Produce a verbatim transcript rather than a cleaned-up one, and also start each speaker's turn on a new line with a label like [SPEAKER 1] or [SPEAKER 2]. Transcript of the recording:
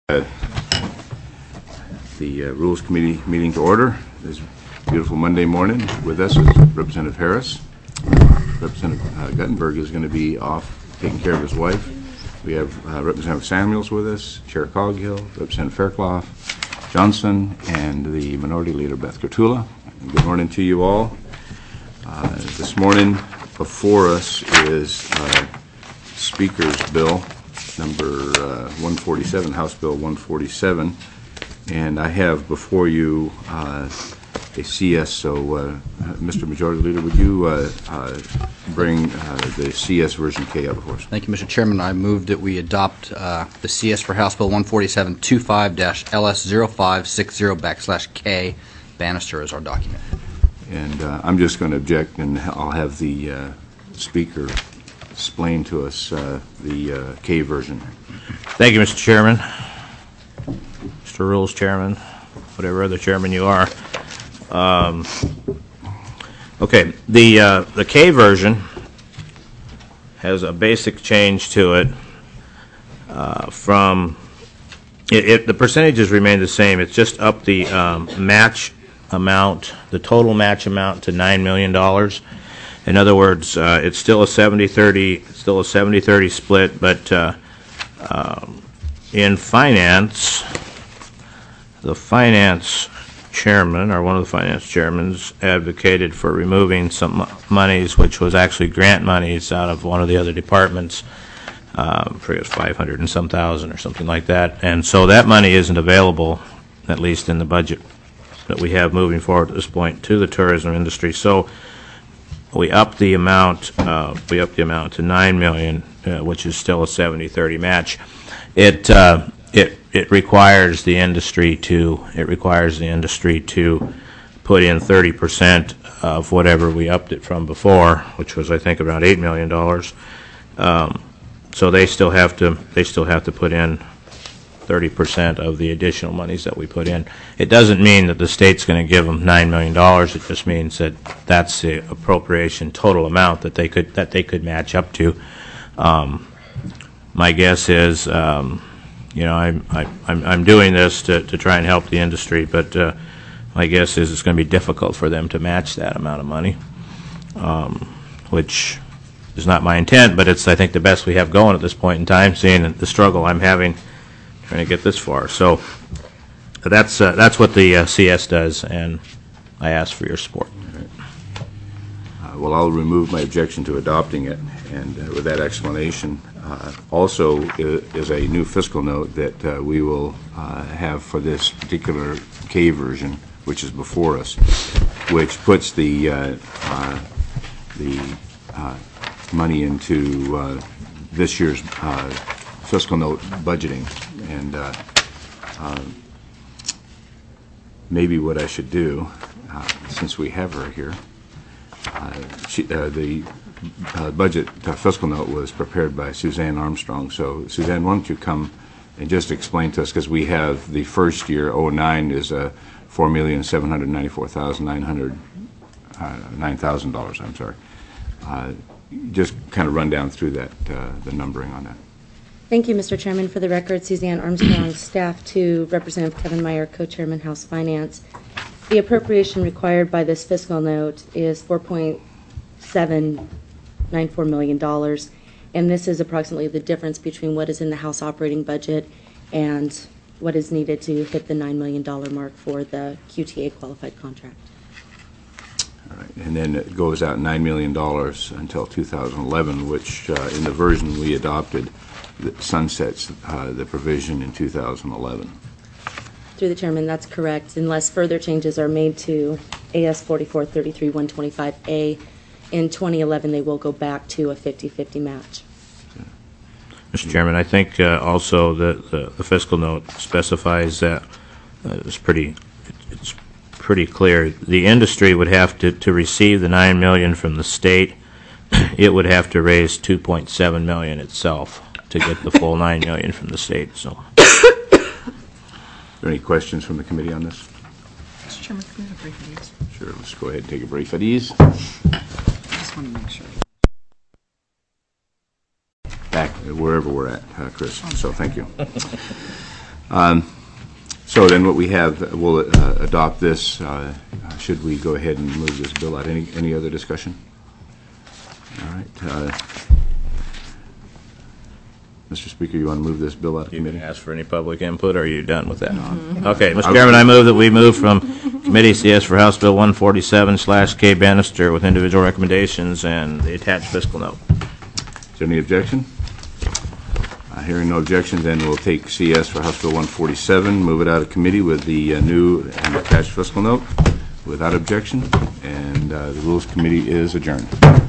[SPEAKER 1] Uh, the uh, Rules Committee meeting to order. This beautiful Monday morning. With us is Representative Harris. Representative uh, Guttenberg is going to be off taking care of his wife. We have uh, Representative Samuels with us, Chair Coghill, Representative Fairclough, Johnson, and the Minority Leader Beth Kurtula. Good morning to you all. Uh, this morning before us is uh, Speaker's Bill number uh, one forty-seven, House Bill one forty-seven, and I have before you uh, a C S. So, uh, Mister Majority Leader, would you uh, uh, bring uh, the C S version K up for us?
[SPEAKER 2] Thank you, Mister Chairman. I move that we adopt uh, the C S for House Bill one forty-seven twenty-five L S zero five six zero backslash K. Bannister is our document.
[SPEAKER 1] And uh, I'm just going to object, and I'll have the uh, Speaker explain to us uh, the uh, K version.
[SPEAKER 3] Thank you, Mister Chairman. Mister Rules Chairman, whatever other chairman you are. Um, okay, the uh, the K version has a basic change to it. Uh, from it, it, the percentages remain the same. It's just up the um, match amount, the total match amount, to nine million dollars. In other words, uh, it's still a seventy thirty, still a seventy thirty split, but uh, um, in finance, the finance chairman, or one of the finance chairmen, advocated for removing some monies, which was actually grant monies out of one of the other departments. Uh, I forget, five hundred and some thousand or something like that, and so that money isn't available, at least in the budget that we have moving forward at this point, to the tourism industry. So we up the amount. Uh, we up the amount to nine million, uh, which is still a seventy thirty match. It uh, it it requires the industry to it requires the industry to put in thirty percent of whatever we upped it from before, which was I think around eight million dollars. Um, so they still have to they still have to put in thirty percent of the additional monies that we put in. It doesn't mean that the state's going to give them nine million dollars. It just means that that's the appropriation total amount that they could that they could match up to. Um, my guess is, um, you know, I'm I'm I'm doing this to to try and help the industry, but uh, my guess is it's going to be difficult for them to match that amount of money, um, which is not my intent, but it's I think the best we have going at this point in time, seeing the struggle I'm having trying to get this far. So that's uh, that's what the uh, C S does, and I ask for your support.
[SPEAKER 1] Right. Uh, well, I'll remove my objection to adopting it, and uh, with that explanation, uh, also is a new fiscal note that uh, we will uh, have for this particular K version, which is before us, which puts the uh, uh, the uh, money into uh, this year's uh, fiscal note budgeting. And uh, uh, maybe what I should do, uh, since we have her here, uh, she, uh, the uh, budget uh, fiscal note was prepared by Suzanne Armstrong. So, Suzanne, why don't you come and just explain to us, because we have the first year, oh nine, is uh, four million seven hundred ninety-four thousand nine hundred nine thousand dollars. I'm sorry. Uh, just kind of run down through that, uh, the numbering on that.
[SPEAKER 4] Thank you, Mister Chairman. For the record, Suzanne Armstrong, staff to Representative Kevin Meyer, co-chairman, House Finance. The appropriation required by this fiscal note is four point seven nine four million dollars, and this is approximately the difference between what is in the House operating budget and what is needed to hit the nine million dollars mark for the Q T A qualified contract.
[SPEAKER 1] All right. And then it goes out nine million dollars until two thousand eleven, which uh, in the version we adopted, that sunsets uh, the provision in two thousand eleven.
[SPEAKER 4] Through the chairman, that's correct, unless further changes are made to A S forty-four thirty-three one twenty-five A. In twenty eleven, they will go back to a fifty fifty match.
[SPEAKER 3] Mister Chairman, I think uh, also that the, the fiscal note specifies that uh, it's pretty it's pretty clear. The industry would have to, to receive the nine million dollars from the state. It would have to raise two point seven million dollars itself to get the full nine million dollars from the state. So,
[SPEAKER 1] are there any questions from the committee on this?
[SPEAKER 5] Mister Chairman, can we have a brief at ease?
[SPEAKER 1] Sure, let's go ahead and take a brief at ease.
[SPEAKER 5] I just want to make sure.
[SPEAKER 1] Back wherever we're at, uh, Chris. So thank you. Um, So then what we have, we'll uh, adopt this. Uh, Should we go ahead and move this bill out? Any, any other discussion? All right. uh, Mister Speaker, you want to move this bill out of
[SPEAKER 3] You can
[SPEAKER 1] committee?
[SPEAKER 3] ask for any public input, or are you done with that? Okay, Mister Chairman, I move that we move from Committee C S for House Bill one forty-seven slash K Bannister with individual recommendations and the attached fiscal note.
[SPEAKER 1] Is there any objection? Uh, Hearing no objection, then we'll take C S for House Bill one forty-seven, move it out of committee with the uh, new and attached fiscal note without objection, and uh, the Rules Committee is adjourned.